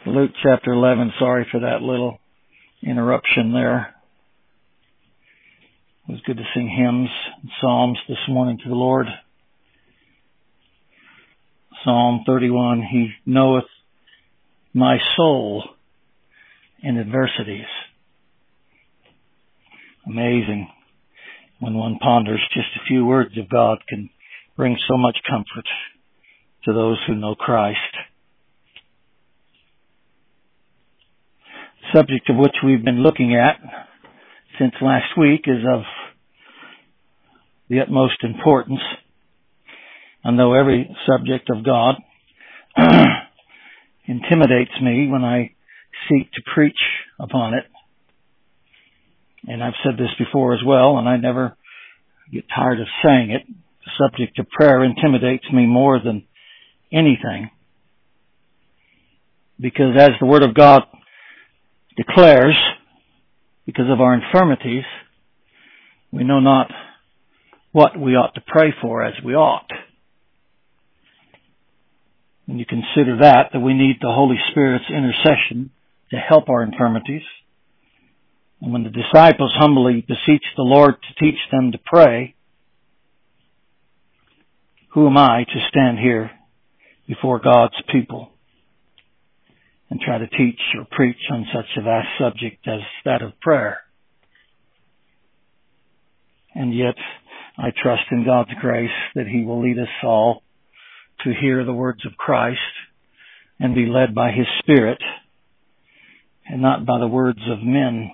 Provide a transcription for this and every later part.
Luke chapter 11. Sorry for that little interruption there. It was good to sing hymns and psalms this morning to the Lord. Psalm 31, He knoweth my soul in adversities. Amazing when one ponders just a few words of God can bring so much comfort to those who know Christ. The subject of which we've been looking at since last week is of the utmost importance. And though every subject of God intimidates me when I seek to preach upon it, and I've said this before as well, and I never get tired of saying it, the subject of prayer intimidates me more than anything. Because as the Word of God declares, because of our infirmities, we know not what we ought to pray for as we ought. When you consider that we need the Holy Spirit's intercession to help our infirmities, and when the disciples humbly beseech the Lord to teach them to pray, who am I to stand here before God's people and try to teach or preach on such a vast subject as that of prayer? And yet, I trust in God's grace that He will lead us all to hear the words of Christ and be led by His Spirit and not by the words of men.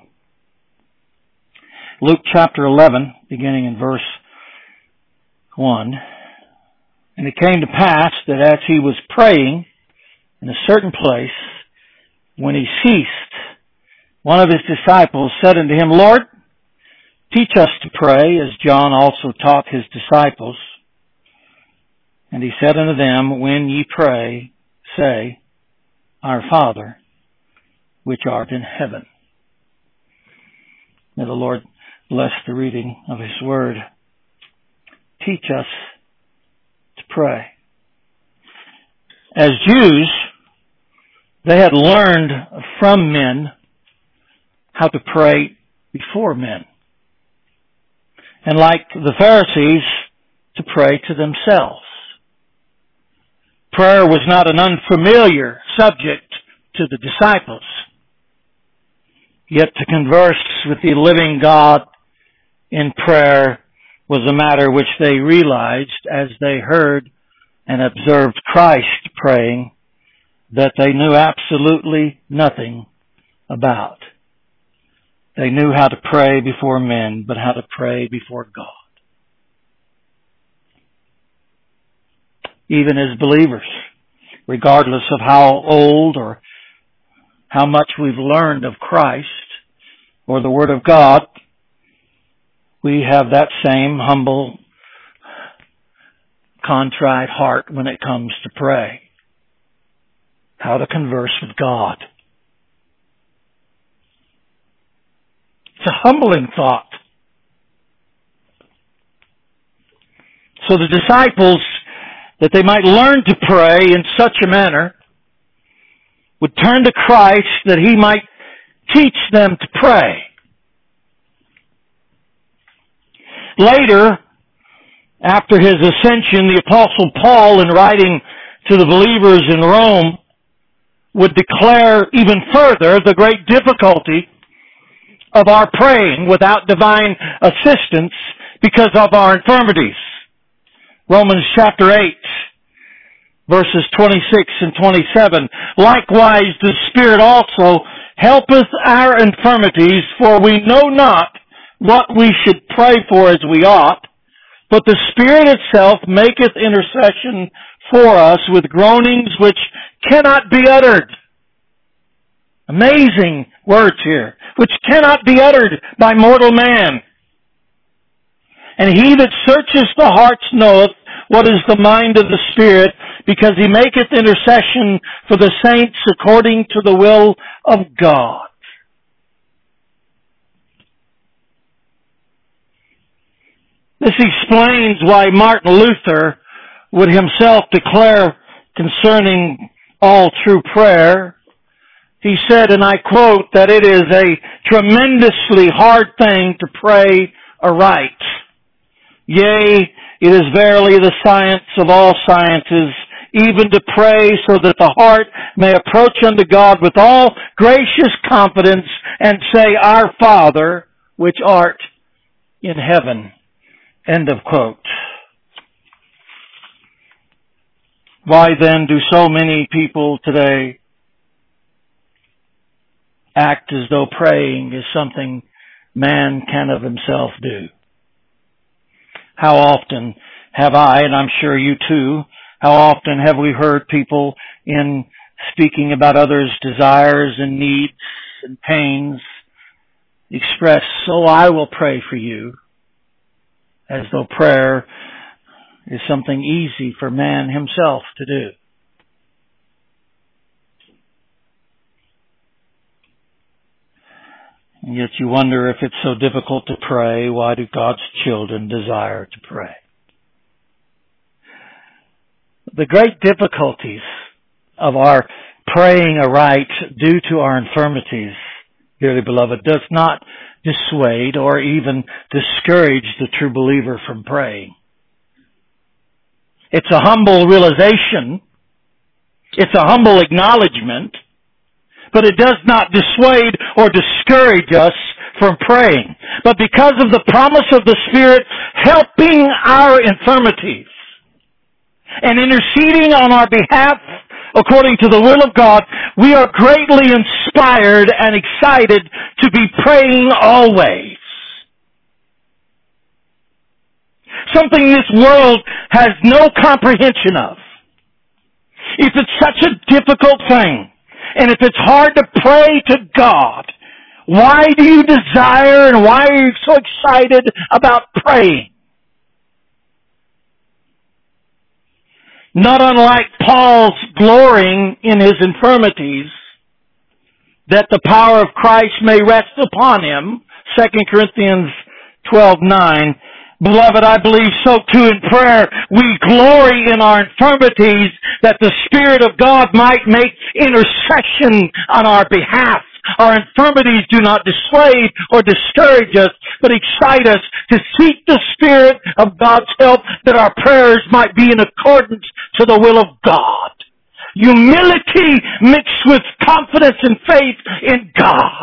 Luke chapter 11, beginning in verse 1. And it came to pass that as he was praying in a certain place, when he ceased, one of his disciples said unto him, Lord, teach us to pray, as John also taught his disciples. And he said unto them, when ye pray, say, Our Father, which art in heaven. May the Lord bless the reading of His Word. Teach us to pray. As Jews, they had learned from men how to pray before men. And like the Pharisees, to pray to themselves. Prayer was not an unfamiliar subject to the disciples. Yet to converse with the living God in prayer was a matter which they realized as they heard and observed Christ praying that they knew absolutely nothing about. They knew how to pray before men, but how to pray before God. Even as believers, regardless of how old or how much we've learned of Christ or the Word of God, we have that same humble, contrite heart when it comes to pray. How to converse with God. It's a humbling thought. So the disciples, that they might learn to pray in such a manner, would turn to Christ that He might teach them to pray. Later, after His ascension, the Apostle Paul, in writing to the believers in Rome, would declare even further the great difficulty of our praying without divine assistance because of our infirmities. Romans chapter 8, verses 26 and 27. Likewise, the Spirit also helpeth our infirmities, for we know not what we should pray for as we ought, but the Spirit itself maketh intercession for us with groanings which cannot be uttered. Amazing words here. Which cannot be uttered by mortal man. And He that searcheth the hearts knoweth what is the mind of the Spirit, because He maketh intercession for the saints according to the will of God. This explains why Martin Luther would himself declare concerning all true prayer He said, and I quote, that it is a tremendously hard thing to pray aright. Yea, it is verily the science of all sciences, even to pray so that the heart may approach unto God with all gracious confidence and say, Our Father, which art in heaven. End of quote. Why then do so many people today act as though praying is something man can of himself do? How often have I, and I'm sure you too, how often have we heard people in speaking about others' desires and needs and pains express, "So I will pray for you," as though prayer is something easy for man himself to do. And yet you wonder, if it's so difficult to pray, why do God's children desire to pray? The great difficulties of our praying aright due to our infirmities, dearly beloved, does not dissuade or even discourage the true believer from praying. It's a humble realization. It's a humble acknowledgement. But it does not dissuade or discourage us from praying. But because of the promise of the Spirit helping our infirmities and interceding on our behalf according to the will of God, we are greatly inspired and excited to be praying always. Something this world has no comprehension of. If it's such a difficult thing, and if it's hard to pray to God, why do you desire and why are you so excited about praying? Not unlike Paul's glorying in his infirmities, that the power of Christ may rest upon him, 2 Corinthians 12:9. Beloved, I believe so too in prayer. We glory in our infirmities that the Spirit of God might make intercession on our behalf. Our infirmities do not dissuade or discourage us, but excite us to seek the Spirit of God's help that our prayers might be in accordance to the will of God. Humility mixed with confidence and faith in God.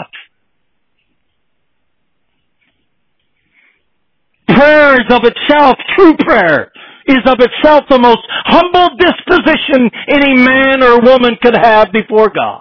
Prayer is of itself, true prayer, is of itself the most humble disposition any man or woman could have before God.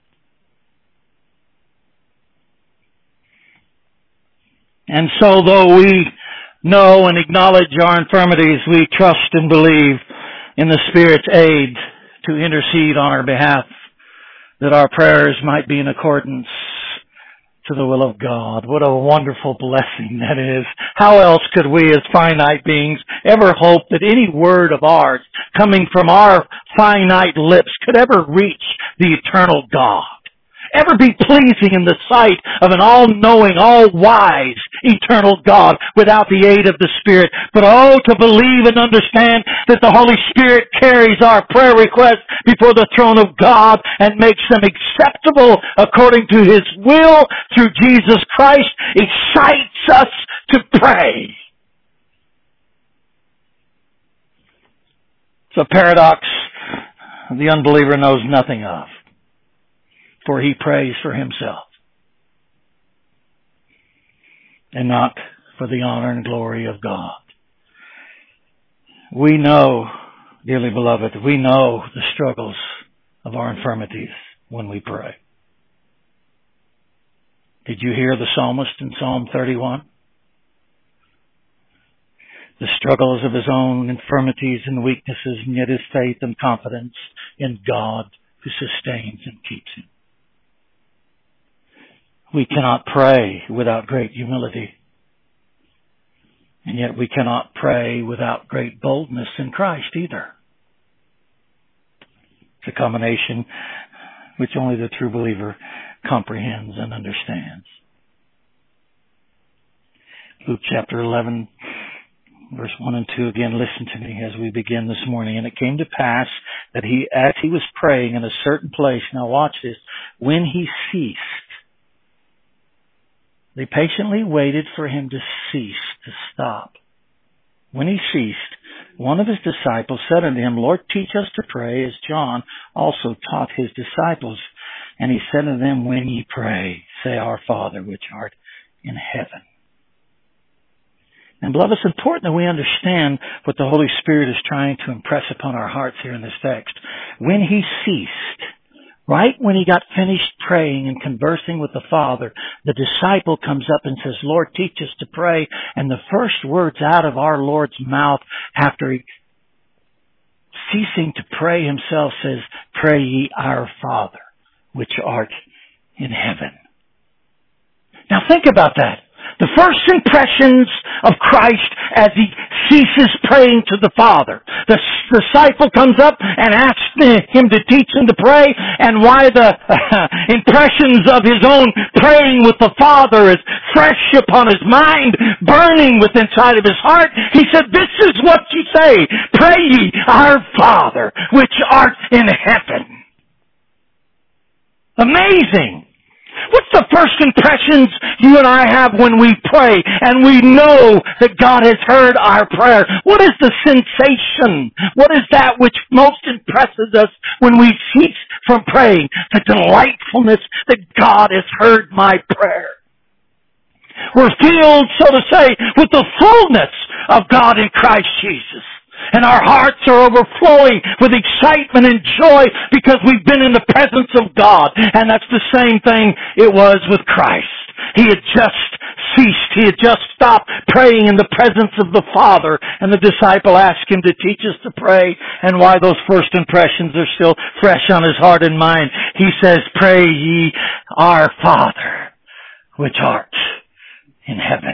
And so though we know and acknowledge our infirmities, we trust and believe in the Spirit's aid to intercede on our behalf, that our prayers might be in accordance to the will of God. What a wonderful blessing that is. How else could we as finite beings ever hope that any word of ours coming from our finite lips could ever reach the eternal God? Ever be pleasing in the sight of an all-knowing, all-wise, eternal God without the aid of the Spirit. But to believe and understand that the Holy Spirit carries our prayer requests before the throne of God and makes them acceptable according to His will through Jesus Christ excites us to pray. It's a paradox the unbeliever knows nothing of, for he prays for himself and not for the honor and glory of God. We know, dearly beloved, we know the struggles of our infirmities when we pray. Did you hear the psalmist in Psalm 31? The struggles of his own infirmities and weaknesses, and yet his faith and confidence in God who sustains and keeps him. We cannot pray without great humility. And yet we cannot pray without great boldness in Christ either. It's a combination which only the true believer comprehends and understands. Luke chapter 11, verse 1 and 2, again, listen to me as we begin this morning. And it came to pass that as he was praying in a certain place, now watch this, when he ceased. They patiently waited for him to cease, to stop. When he ceased, one of his disciples said unto him, Lord, teach us to pray as John also taught his disciples. And he said unto them, when ye pray, say, Our Father which art in heaven. And beloved, it's important that we understand what the Holy Spirit is trying to impress upon our hearts here in this text. When he ceased, right when he got finished praying and conversing with the Father, the disciple comes up and says, Lord, teach us to pray. And the first words out of our Lord's mouth after he ceasing to pray himself says, Pray ye our Father, which art in heaven. Now think about that. The first impressions of Christ as he ceases praying to the Father. The disciple comes up and asks him to teach him to pray, and why the impressions of his own praying with the Father is fresh upon his mind, burning within inside of his heart. He said, this is what you say, pray ye our Father which art in heaven. Amazing. What's the first impressions you and I have when we pray and we know that God has heard our prayer? What is the sensation? What is that which most impresses us when we cease from praying? The delightfulness that God has heard my prayer. We're filled, so to say, with the fullness of God in Christ Jesus. And our hearts are overflowing with excitement and joy because we've been in the presence of God. And that's the same thing it was with Christ. He had just ceased. He had just stopped praying in the presence of the Father. And the disciple asked him to teach us to pray. And why those first impressions are still fresh on his heart and mind. He says, Pray ye our Father, which art in heaven.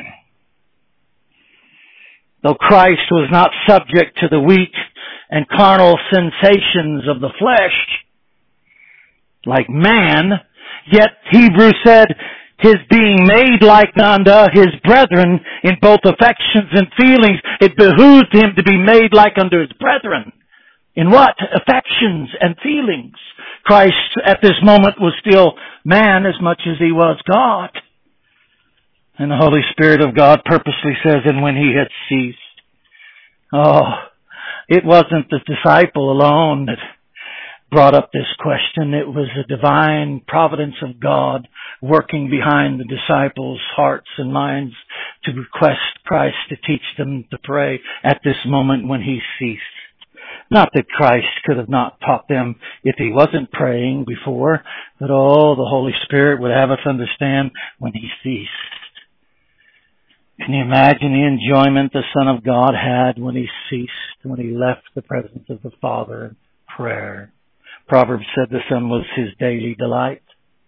Though Christ was not subject to the weak and carnal sensations of the flesh, like man, yet Hebrews said, his being made like unto his brethren in both affections and feelings, it behooved him to be made like unto his brethren. In what? Affections and feelings. Christ at this moment was still man as much as he was God. And the Holy Spirit of God purposely says, and when he had ceased. Oh, it wasn't the disciple alone that brought up this question. It was the divine providence of God working behind the disciples' hearts and minds to request Christ to teach them to pray at this moment when he ceased. Not that Christ could have not taught them if he wasn't praying before, but the Holy Spirit would have us understand when he ceased. Can you imagine the enjoyment the Son of God had when he ceased, when he left the presence of the Father in prayer? Proverbs said the Son was his daily delight.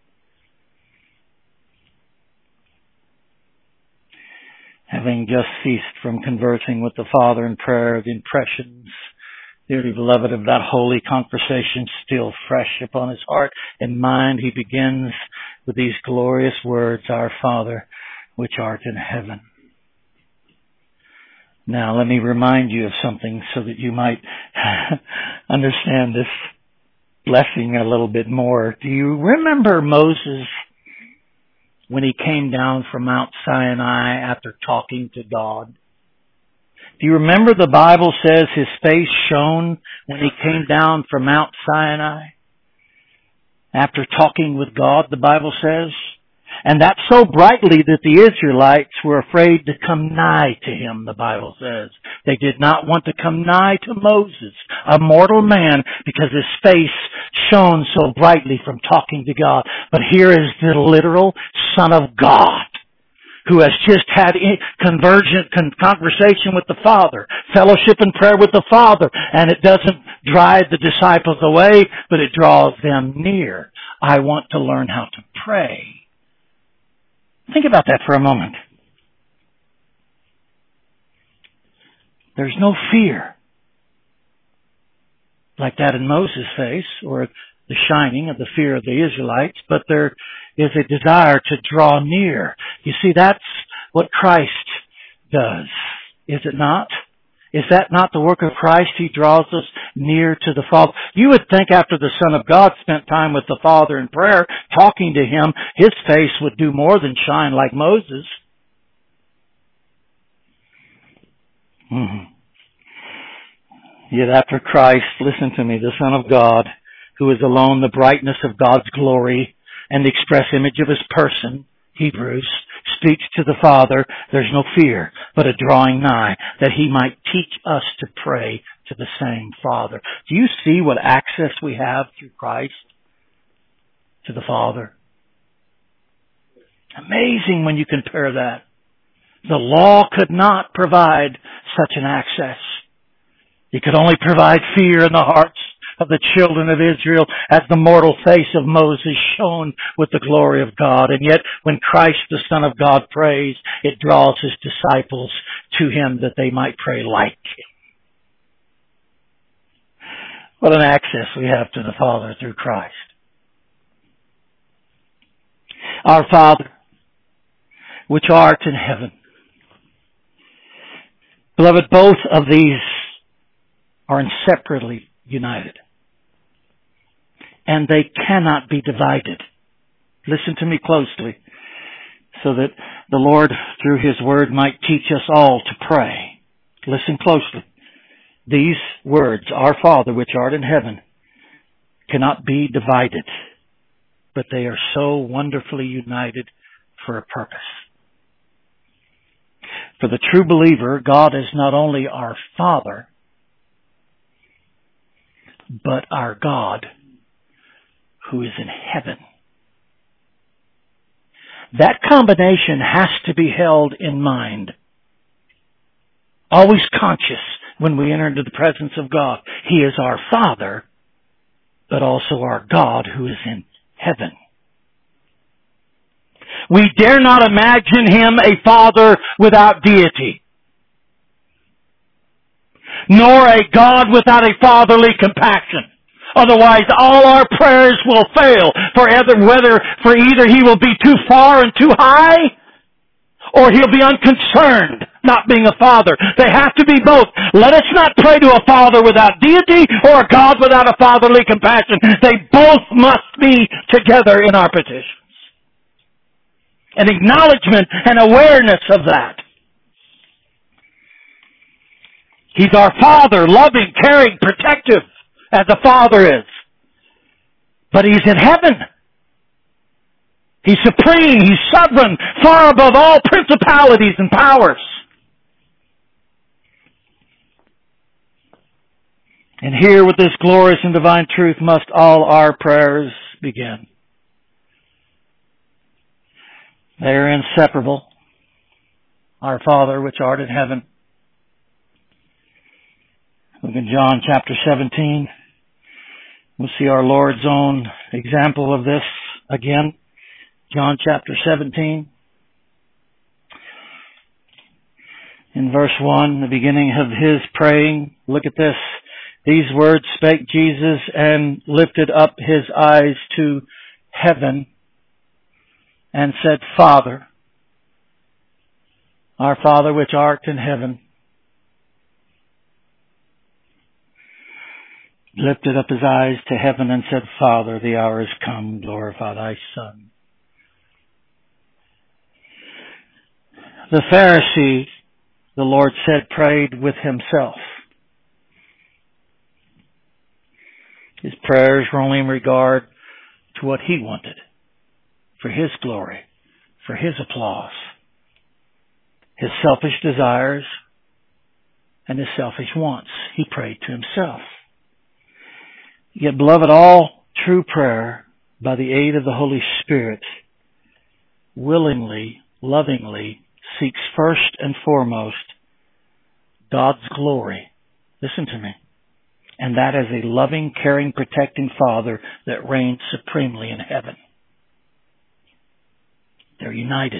Having just ceased from conversing with the Father in prayer, the impressions, dearly beloved, of that holy conversation still fresh upon his heart and mind, he begins with these glorious words, Our Father, which art in heaven. Now, let me remind you of something so that you might understand this blessing a little bit more. Do you remember Moses when he came down from Mount Sinai after talking to God? Do you remember the Bible says his face shone when he came down from Mount Sinai? After talking with God, the Bible says. And that so brightly that the Israelites were afraid to come nigh to him, the Bible says. They did not want to come nigh to Moses, a mortal man, because his face shone so brightly from talking to God. But here is the literal Son of God, who has just had conversation with the Father, fellowship and prayer with the Father, and it doesn't drive the disciples away, but it draws them near. I want to learn how to pray. Think about that for a moment. There's no fear like that in Moses' face, or the shining of the fear of the Israelites, but there is a desire to draw near. You see, that's what Christ does, is it not? Is that not the work of Christ? He draws us near to the Father. You would think after the Son of God spent time with the Father in prayer, talking to Him, His face would do more than shine like Moses. Yet after Christ, listen to me, the Son of God, who is alone the brightness of God's glory and the express image of His person, Hebrews, speaks to the Father, there's no fear, but a drawing nigh, that He might teach us to pray to the same Father. Do you see what access we have through Christ to the Father? Amazing when you compare that. The law could not provide such an access. It could only provide fear in the hearts of the children of Israel as the mortal face of Moses shone with the glory of God. And yet when Christ the Son of God prays, it draws His disciples to Him that they might pray like Him. What an access we have to the Father through Christ. Our Father, which art in heaven. Beloved, both of these are inseparably united. And they cannot be divided. Listen to me closely, so that the Lord, through His Word, might teach us all to pray. Listen closely. These words, Our Father which art in heaven, cannot be divided, but they are so wonderfully united for a purpose. For the true believer, God is not only our Father, but our God who is in heaven. That combination has to be held in mind. Always conscious when we enter into the presence of God. He is our Father, but also our God who is in heaven. We dare not imagine Him a Father without deity, nor a God without a fatherly compassion. Otherwise, all our prayers will fail, for either He will be too far and too high, or He'll be unconcerned, not being a father. They have to be both. Let us not pray to a Father without deity or a God without a fatherly compassion. They both must be together in our petitions. An acknowledgement and awareness of that. He's our Father, loving, caring, protective, as a Father is. But He's in heaven. He's supreme. He's sovereign, far above all principalities and powers. And here with this glorious and divine truth must all our prayers begin. They are inseparable. Our Father which art in heaven. Look in John chapter 17. We'll see our Lord's own example of this again. John chapter 17. In verse 1, the beginning of His praying, look at this. These words spake Jesus and lifted up His eyes to heaven and said, Father, our Father which art in heaven, lifted up His eyes to heaven and said, Father, the hour is come, glorify Thy Son. The Pharisee, the Lord said, prayed with himself. His prayers were only in regard to what he wanted, for his glory, for his applause, his selfish desires, and his selfish wants. He prayed to himself. Yet, beloved, all true prayer, by the aid of the Holy Spirit, willingly, lovingly, seeks first and foremost God's glory. Listen to me. And that as a loving, caring, protecting Father that reigns supremely in heaven. They're united.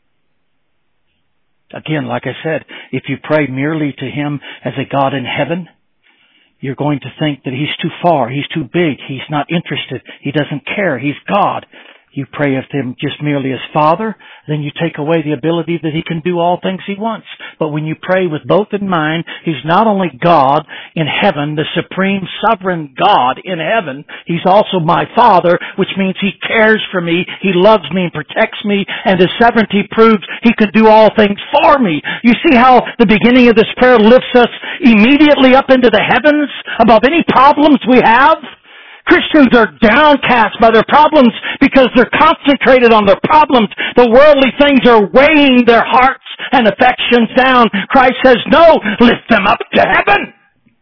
Again, like I said, if you pray merely to Him as a God in heaven, you're going to think that He's too far, He's too big, He's not interested, He doesn't care, He's God. You pray of Him just merely as Father, then you take away the ability that He can do all things He wants. But when you pray with both in mind, He's not only God in heaven, the supreme sovereign God in heaven, He's also my Father, which means He cares for me, He loves me and protects me, and His sovereignty proves He can do all things for me. You see how the beginning of this prayer lifts us immediately up into the heavens above any problems we have? Christians are downcast by their problems because they're concentrated on their problems. The worldly things are weighing their hearts and affections down. Christ says, no, lift them up to heaven.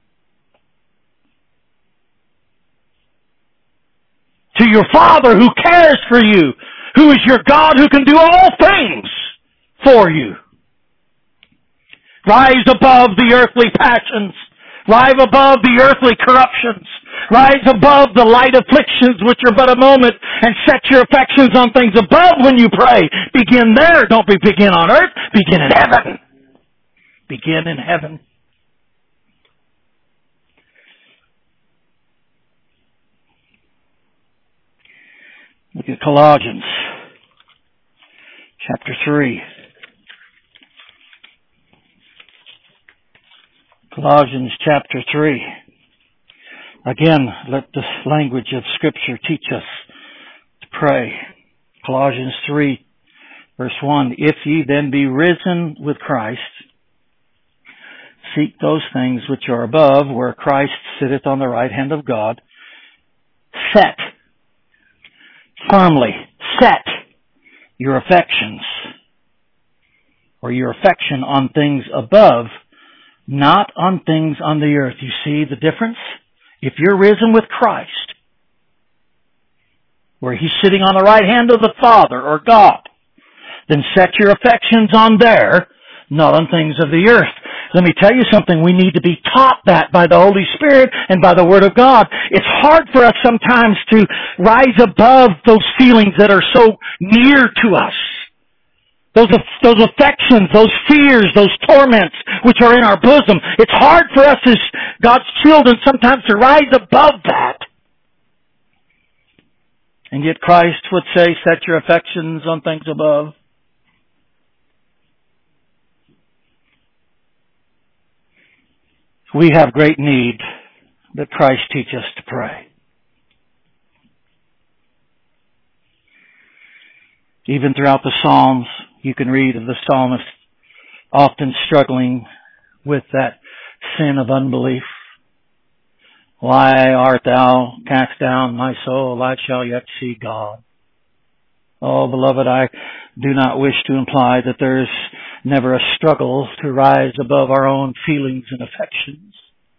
To your Father who cares for you, who is your God who can do all things for you. Rise above the earthly passions. Rise above the earthly corruptions. Rise above the light afflictions which are but a moment, and set your affections on things above when you pray. Begin there. Don't begin on earth. Begin in heaven. Begin in heaven. Look at Colossians chapter 3. Colossians chapter 3. Again, let this language of Scripture teach us to pray. Colossians 3, verse 1. If ye then be risen with Christ, seek those things which are above, where Christ sitteth on the right hand of God. Set, firmly, set your affections, or your affection on things above, not on things on the earth. You see the difference? If you're risen with Christ, where He's sitting on the right hand of the Father or God, then set your affections on there, not on things of the earth. Let me tell you something. We need to be taught that by the Holy Spirit and by the Word of God. It's hard for us sometimes to rise above those feelings that are so near to us. Those affections, those fears, those torments which are in our bosom. It's hard for us as God's children sometimes to rise above that. And yet Christ would say, set your affections on things above. We have great need that Christ teach us to pray. Even throughout the Psalms, you can read of the psalmist often struggling with that sin of unbelief. Why art thou cast down, my soul? I shall yet see God. Oh, beloved, I do not wish to imply that there's never a struggle to rise above our own feelings and affections.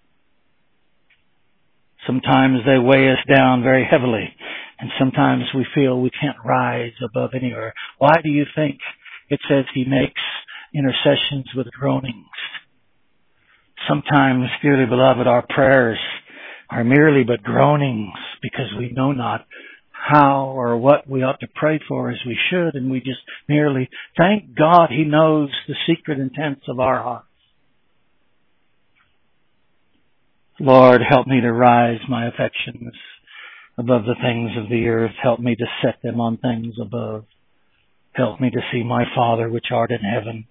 Sometimes they weigh us down very heavily, and sometimes we feel we can't rise above anywhere. Why do you think it says He makes intercessions with groanings? Sometimes, dearly beloved, our prayers are merely but groanings because we know not how or what we ought to pray for as we should, and we just merely thank God He knows the secret intents of our hearts. Lord, help me to rise my affections above the things of the earth. Help me to set them on things above. Help me to see my Father which art in heaven.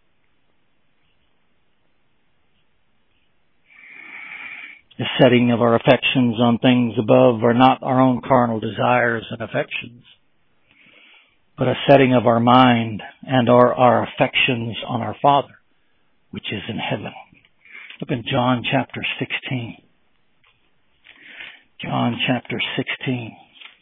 The setting of our affections on things above are not our own carnal desires and affections, but a setting of our mind and our affections on our Father, which is in heaven. Look in John chapter 16. John chapter 16.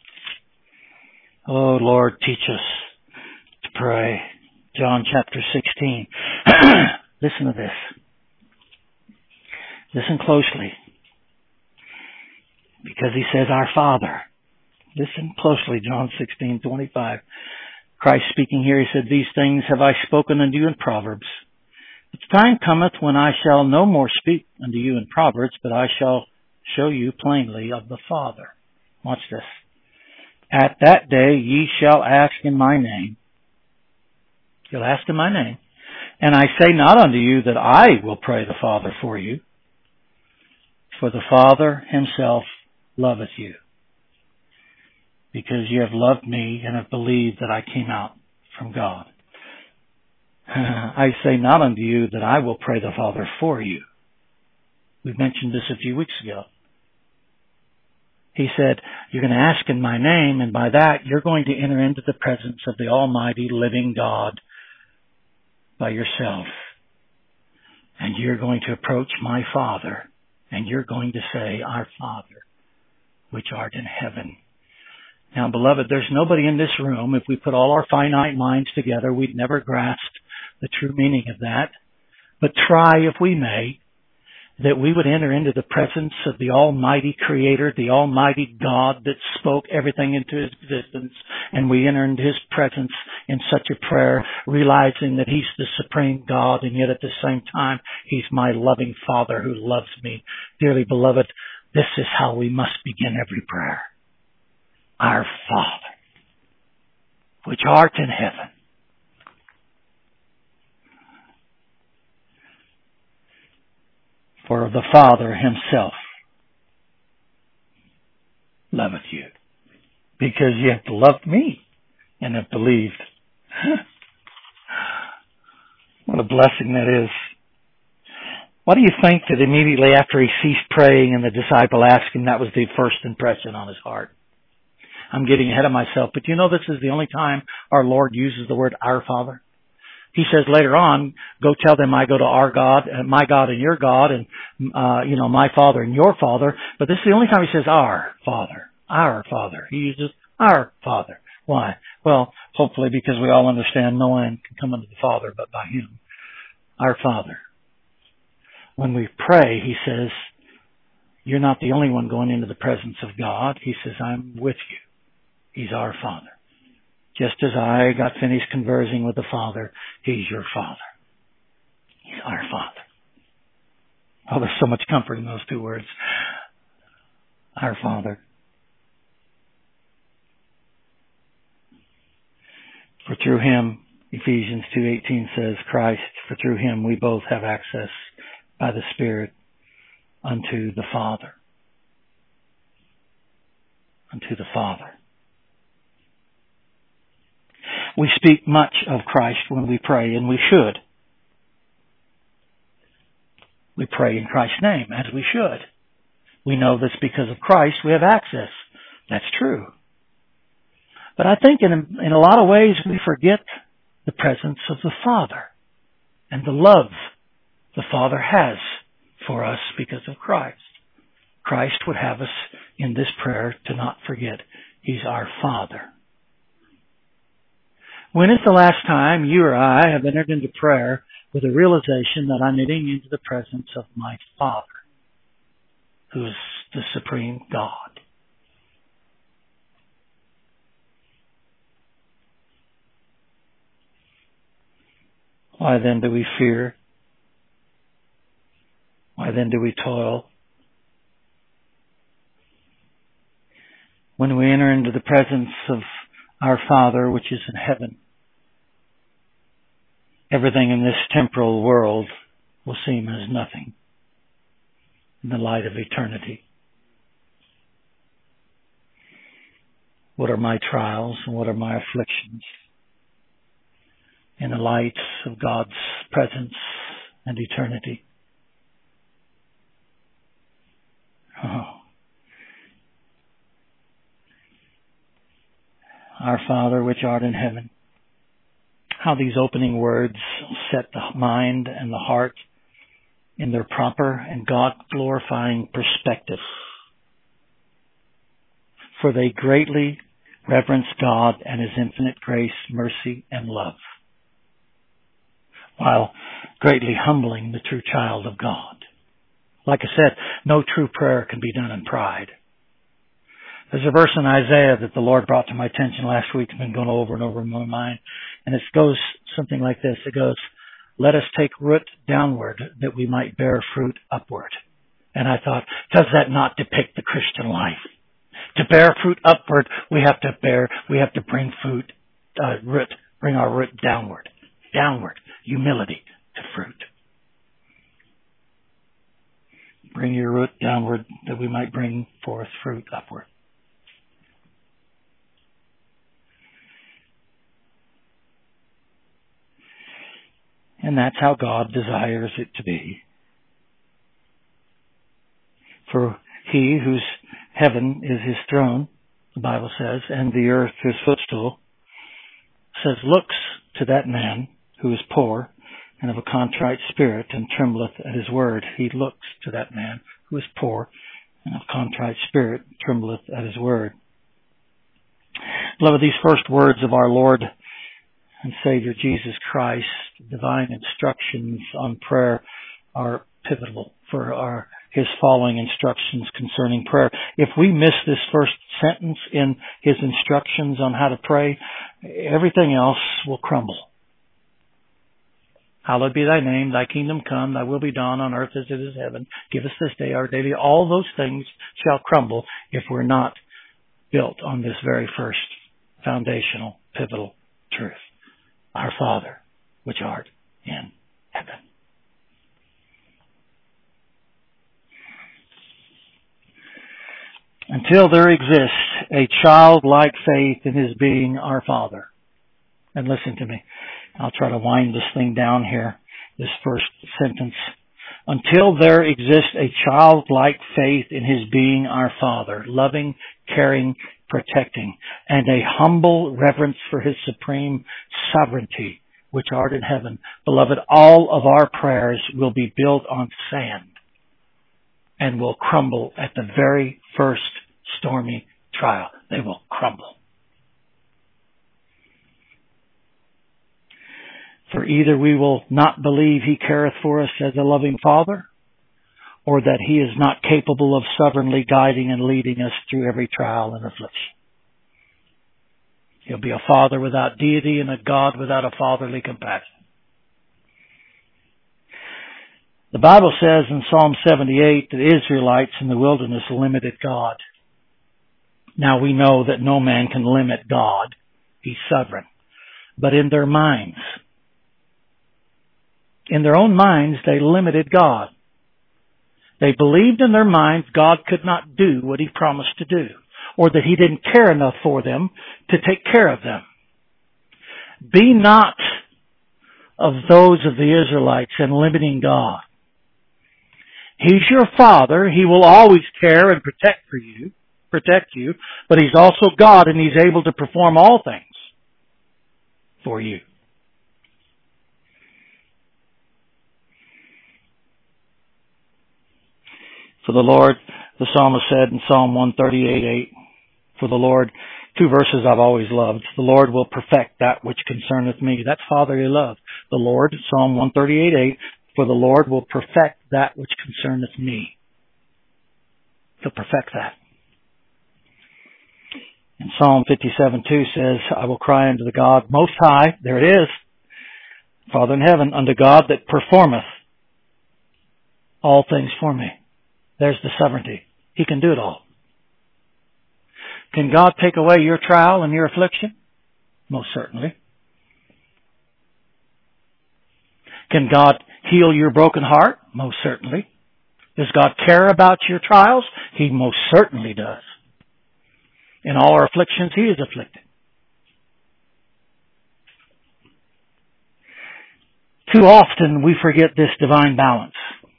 Oh, Lord, teach us to pray. John chapter 16. Listen to this. Listen closely. Because He says, our Father. Listen closely, John 16:25. Christ speaking here, He said, these things have I spoken unto you in Proverbs. The time cometh when I shall no more speak unto you in Proverbs, but I shall show you plainly of the Father. Watch this. At that day ye shall ask in my name. You'll ask in my name. And I say not unto you that I will pray the Father for you, for the Father Himself loveth you, because you have loved me and have believed that I came out from God. I say not unto you that I will pray the Father for you. We mentioned this a few weeks ago. He said, you're going to ask in my name, and by that you're going to enter into the presence of the Almighty living God by yourself. And you're going to approach my Father, and you're going to say, Our Father, which art in heaven. Now, beloved, there's nobody in this room, if we put all our finite minds together, we'd never grasp the true meaning of that. But try, if we may, that we would enter into the presence of the Almighty Creator, the Almighty God that spoke everything into existence, and we enter into His presence in such a prayer, realizing that He's the supreme God, and yet at the same time, He's my loving Father who loves me. Dearly beloved, this is how we must begin every prayer. Our Father, which art in heaven. For the Father Himself loveth you, because ye have loved me and have believed. What a blessing that is. What do you think that immediately after He ceased praying and the disciple asked Him, that was the first impression on His heart? I'm getting ahead of myself, but you know this is the only time our Lord uses the word Our Father. He says later on, go tell them I go to our God, my God and your God, and, my Father and your Father. But this is the only time He says our Father, our Father. He uses our Father. Why? Well, hopefully because we all understand no one can come unto the Father but by Him. Our Father. When we pray, He says, you're not the only one going into the presence of God. He says, I'm with you. He's our Father. Just as I got finished conversing with the Father, He's your Father. He's our Father. Oh, there's so much comfort in those two words. Our Father. For through Him, Ephesians 2:18 says, Christ, for through Him we both have access by the Spirit unto the Father. Unto the Father. We speak much of Christ when we pray, and we should. We pray in Christ's name, as we should. We know this because of Christ we have access. That's true. But I think in a lot of ways we forget the presence of the Father and the love the Father has for us because of Christ. Christ would have us in this prayer to not forget He's our Father. When is the last time you or I have entered into prayer with a realization that I'm entering into the presence of my Father, who is the supreme God? Why then do we fear? Why then do we toil? When we enter into the presence of our Father, which is in heaven, everything in this temporal world will seem as nothing in the light of eternity. What are my trials and what are my afflictions in the light of God's presence and eternity? Oh. Our Father, which art in heaven. How these opening words set the mind and the heart in their proper and God-glorifying perspective. For they greatly reverence God and His infinite grace, mercy, and love, while greatly humbling the true child of God. Like I said, no true prayer can be done in pride. There's a verse in Isaiah that the Lord brought to my attention last week. It's been going over and over in my mind. And it goes something like this. It goes, let us take root downward that we might bear fruit upward. And I thought, does that not depict the Christian life? To bear fruit upward, we have to bring bring our root downward. Downward. Humility to fruit. Bring your root downward that we might bring forth fruit upward. And that's how God desires it to be. For he whose heaven is his throne, the Bible says, and the earth his footstool, says, looks to that man who is poor and of a contrite spirit and trembleth at his word. He looks to that man who is poor and of contrite spirit and trembleth at his word. Beloved, these first words of our Lord and Savior Jesus Christ, divine instructions on prayer, are pivotal for his following instructions concerning prayer. If we miss this first sentence in his instructions on how to pray, everything else will crumble. Hallowed be thy name, thy kingdom come, thy will be done on earth as it is in heaven. Give us this day our daily. All those things shall crumble if we're not built on this very first foundational, pivotal truth. Our Father, which art in heaven. Until there exists a childlike faith in his being our Father. And listen to me. I'll try to wind this thing down here, this first sentence. Until there exists a childlike faith in his being our Father, loving, caring, protecting, and a humble reverence for his supreme sovereignty, which art in heaven. Beloved, all of our prayers will be built on sand and will crumble at the very first stormy trial. They will crumble. For either we will not believe he careth for us as a loving Father, or that he is not capable of sovereignly guiding and leading us through every trial and affliction. He'll be a Father without deity and a God without a fatherly compassion. The Bible says in Psalm 78 that the Israelites in the wilderness limited God. Now we know that no man can limit God. He's sovereign. But in their minds, in their own minds, they limited God. They believed in their minds God could not do what he promised to do, or that he didn't care enough for them to take care of them. Be not of those of the Israelites in limiting God. He's your Father. He will always care and protect you, but he's also God, and he's able to perform all things for you. For the Lord, the psalmist said in Psalm 138:8, for the Lord, two verses I've always loved, the Lord will perfect that which concerneth me. That's fatherly love. The Lord, Psalm 138:8, for the Lord will perfect that which concerneth me. He'll perfect that. And Psalm 57:2 says, I will cry unto the God most high, there it is, Father in heaven, unto God that performeth all things for me. There's the sovereignty. He can do it all. Can God take away your trial and your affliction? Most certainly. Can God heal your broken heart? Most certainly. Does God care about your trials? He most certainly does. In all our afflictions, he is afflicted. Too often we forget this divine balance.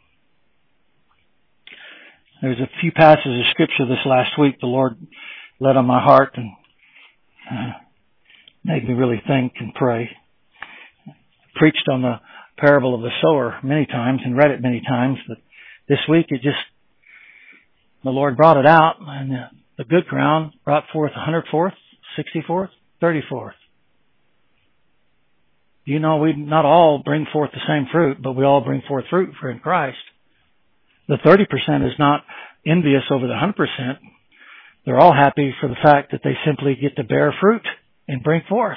There's a few passages of Scripture this last week the Lord led on my heart and made me really think and pray. Preached on the parable of the sower many times and read it many times, but this week the Lord brought it out, and the good ground brought forth 100-fourth, 60-fourth, 30-fourth. You know, we not all bring forth the same fruit, but we all bring forth fruit for in Christ. The 30% is not envious over the 100%. They're all happy for the fact that they simply get to bear fruit and bring forth.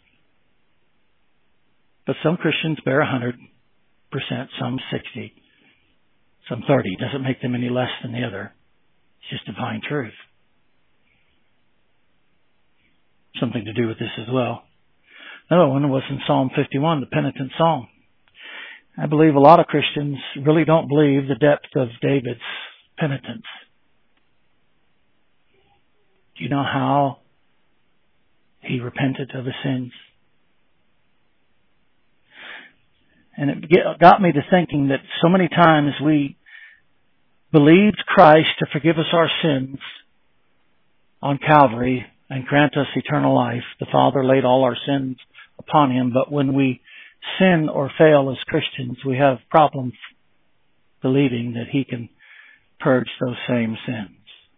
But some Christians bear 100%, some 60, some 30. Doesn't make them any less than the other. It's just divine truth. Something to do with this as well. Another one was in Psalm 51, the penitent song. I believe a lot of Christians really don't believe the depth of David's penitence. Do you know how he repented of his sins? And it got me to thinking that so many times we believed Christ to forgive us our sins on Calvary and grant us eternal life. The Father laid all our sins upon Him, but when we sin or fail as Christians, we have problems believing that He can purge those same sins.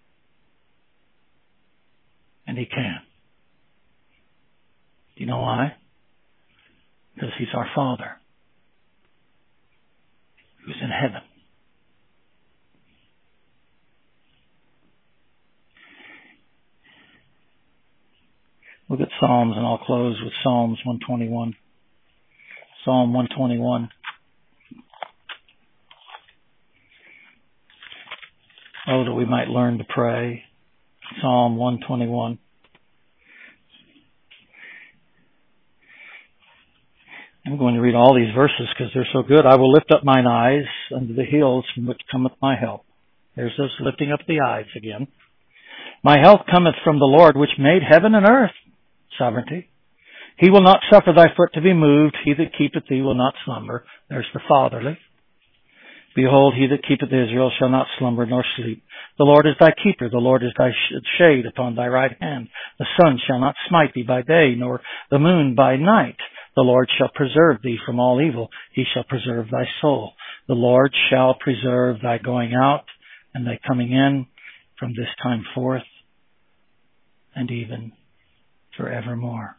And He can. Do you know why? Because He's our Father, who's in heaven. Look at Psalms, and I'll close with Psalms 121. Psalm 121. Oh, that we might learn to pray. Psalm 121. I'm going to read all these verses because they're so good. I will lift up mine eyes unto the hills from which cometh my help. There's this lifting up the eyes again. My help cometh from the Lord which made heaven and earth. Sovereignty. He will not suffer thy foot to be moved. He that keepeth thee will not slumber. There's the fatherly. Behold, he that keepeth Israel shall not slumber nor sleep. The Lord is thy keeper. The Lord is thy shade upon thy right hand. The sun shall not smite thee by day, nor the moon by night. The Lord shall preserve thee from all evil. He shall preserve thy soul. The Lord shall preserve thy going out and thy coming in from this time forth and even forevermore.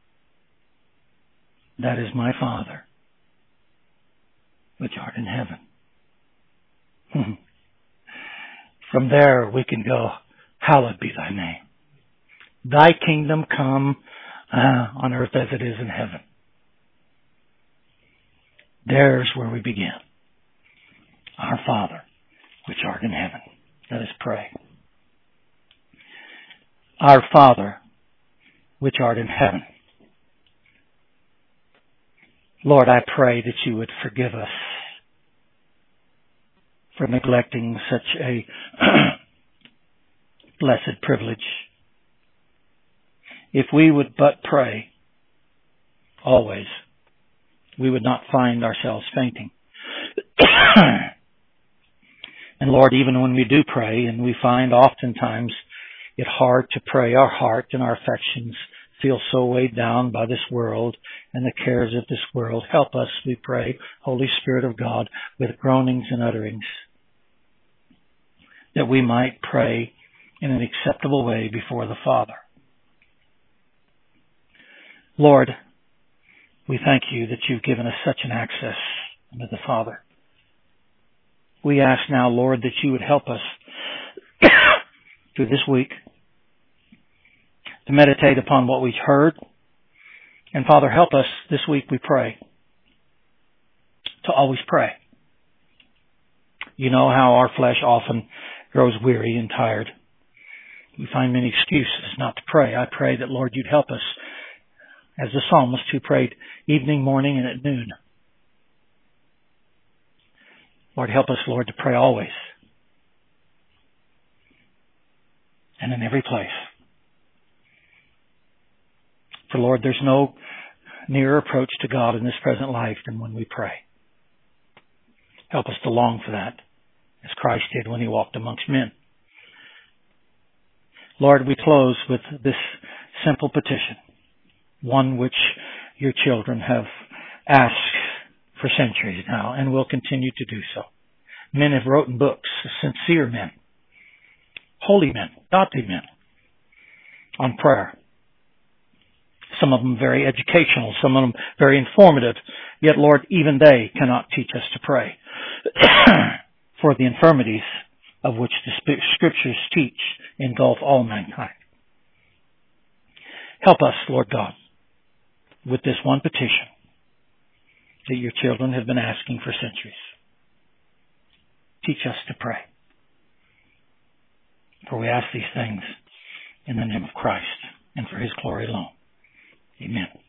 That is my Father, which art in heaven. From there we can go, hallowed be thy name. Thy kingdom come on earth as it is in heaven. There's where we begin. Our Father, which art in heaven. Let us pray. Our Father, which art in heaven. Lord, I pray that you would forgive us for neglecting such a blessed privilege. If we would but pray always, we would not find ourselves fainting. And Lord, even when we do pray, and we find oftentimes it hard to pray, our heart and our affections feel so weighed down by this world and the cares of this world. Help us, we pray, Holy Spirit of God, with groanings and utterings, that we might pray in an acceptable way before the Father. Lord, we thank you that you've given us such an access to the Father. We ask now, Lord, that you would help us through this week to meditate upon what we've heard. And Father, help us this week, we pray, to always pray. You know how our flesh often grows weary and tired. We find many excuses not to pray. I pray that, Lord, you'd help us, as the psalmist who prayed evening, morning, and at noon. Lord, help us, Lord, to pray always and in every place. For, Lord, there's no nearer approach to God in this present life than when we pray. Help us to long for that, as Christ did when he walked amongst men. Lord, we close with this simple petition, one which your children have asked for centuries now and will continue to do so. Men have written books, sincere men, holy men, godly men, on prayer. Some of them very educational, some of them very informative. Yet, Lord, even they cannot teach us to pray. For the infirmities of which the Scriptures teach engulf all mankind. Help us, Lord God, with this one petition that your children have been asking for centuries. Teach us to pray. For we ask these things in the name of Christ and for his glory alone. Amen.